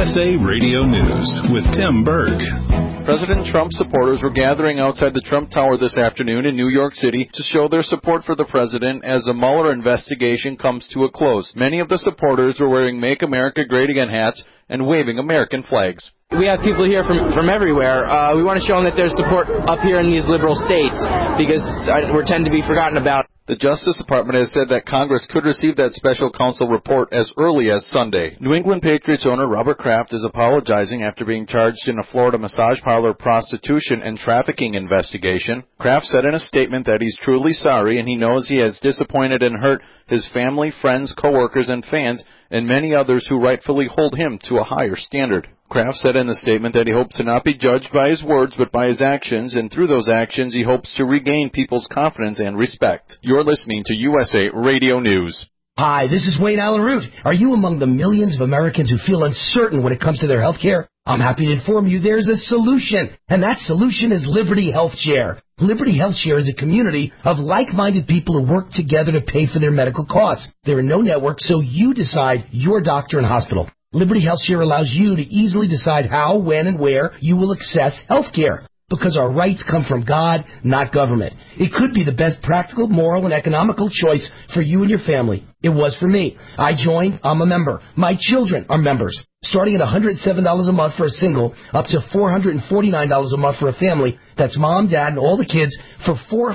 USA Radio News with Tim Berg. President Trump supporters were gathering outside the Trump Tower this afternoon in New York City to show their support for the president as a Mueller investigation comes to a close. Many of the supporters were wearing Make America Great Again hats and waving American flags. We have people here from everywhere. We want to show them that there's support up here in these liberal states because we tend to be forgotten about. The Justice Department has said that Congress could receive that special counsel report as early as Sunday. New England Patriots owner Robert Kraft is apologizing after being charged in a Florida massage parlor prostitution and trafficking investigation. Kraft said in a statement that he's truly sorry and he knows he has disappointed and hurt his family, friends, coworkers, and fans, and many others who rightfully hold him to a higher standard. Kraft said in the statement that he hopes to not be judged by his words but by his actions, and through those actions he hopes to regain people's confidence and respect. You're listening to USA Radio News. Hi, this is Wayne Allen Root. Are you among the millions of Americans who feel uncertain when it comes to their health care? I'm happy to inform you there's a solution, and that solution is Liberty Health Share. Liberty Health Share is a community of like-minded people who work together to pay for their medical costs. There are no networks, so you decide your doctor and hospital. Liberty Health Share allows you to easily decide how, when, and where you will access health care. Because our rights come from God, not government. It could be the best practical, moral, and economical choice for you and your family. It was for me. I joined. I'm a member. My children are members. Starting at $107 a month for a single, up to $449 a month for a family. That's mom, dad, and all the kids for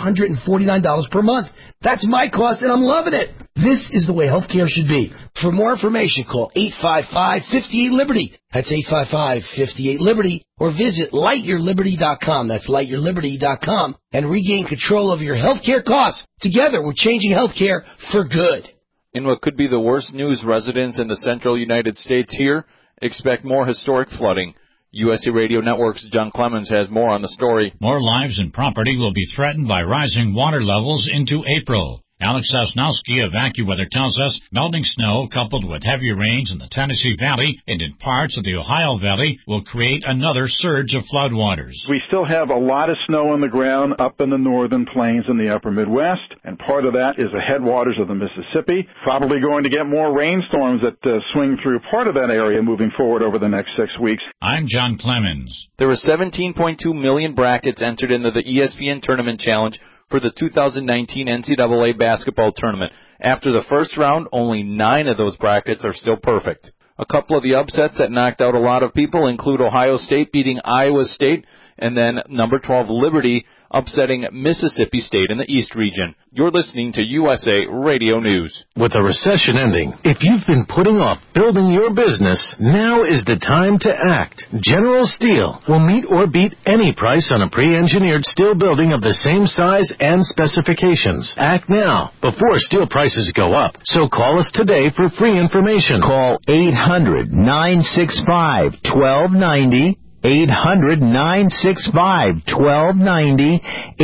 $449 per month. That's my cost, and I'm loving it. This is the way healthcare should be. For more information, call 855-58-LIBERTY. That's 855-58-LIBERTY. Or visit lightyourliberty.com. That's lightyourliberty.com. And regain control over your healthcare costs. Together, we're changing healthcare for good. In what could be the worst news, residents in the central United States here expect more historic flooding. USA Radio Network's John Clemens has more on the story. More lives and property will be threatened by rising water levels into April. Alex Sosnowski of AccuWeather tells us melting snow coupled with heavy rains in the Tennessee Valley and in parts of the Ohio Valley will create another surge of floodwaters. We still have a lot of snow on the ground up in the northern plains in the upper Midwest, and part of that is the headwaters of the Mississippi. Probably going to get more rainstorms that swing through part of that area moving forward over the next 6 weeks. I'm John Clemens. There were 17.2 million brackets entered into the ESPN Tournament Challenge for the 2019 NCAA basketball tournament. After the first round, only 9 of those brackets are still perfect. A couple of the upsets that knocked out a lot of people include Ohio State beating Iowa State, and then number 12 Liberty upsetting Mississippi State in the East region. You're listening to USA Radio News. With a recession ending, if you've been putting off building your business, now is the time to act. General Steel will meet or beat any price on a pre-engineered steel building of the same size and specifications. Act now before steel prices go up. So call us today for free information. Call 800-965-1290. 800-965-1290,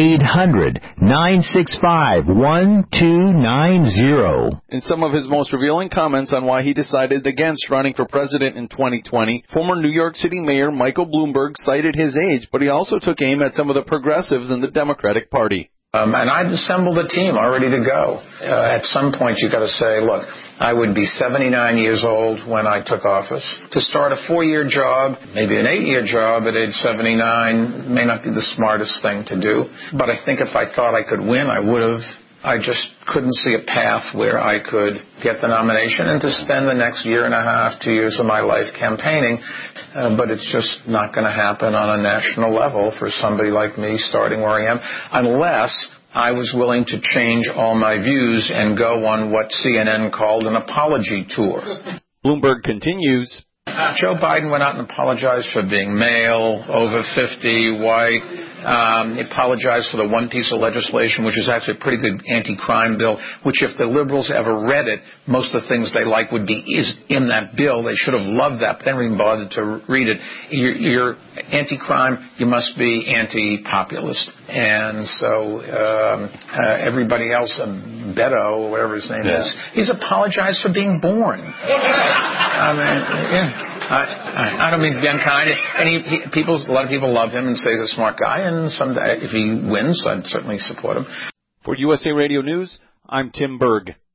800-965-1290. In some of his most revealing comments on why he decided against running for president in 2020, former New York City Mayor Michael Bloomberg cited his age, but he also took aim at some of the progressives in the Democratic Party. And I've assembled a team all ready to go. At some point, you've got to say, look, I would be 79 years old when I took office. To start a 4-year job, maybe an 8-year job at age 79 may not be the smartest thing to do. But I think if I thought I could win, I would have. I just couldn't see a path where I could get the nomination and to spend the next year and a half, 2 years of my life campaigning. But it's just not going to happen on a national level for somebody like me starting where I am, unless I was willing to change all my views and go on what CNN called an apology tour. Bloomberg continues. Joe Biden went out and apologized for being male, over 50, white. He apologized for the one piece of legislation, which is actually a pretty good anti-crime bill, which if the liberals ever read it, most of the things they like would be is in that bill. They should have loved that, but they never even bothered to read it. You're anti-crime, you must be anti-populist. And so everybody else, Beto, or whatever his name is, he's apologized for being born. I mean, yeah. I don't mean to be unkind. And a lot of people love him and say he's a smart guy. And someday, if he wins, I'd certainly support him. For USA Radio News, I'm Tim Berg.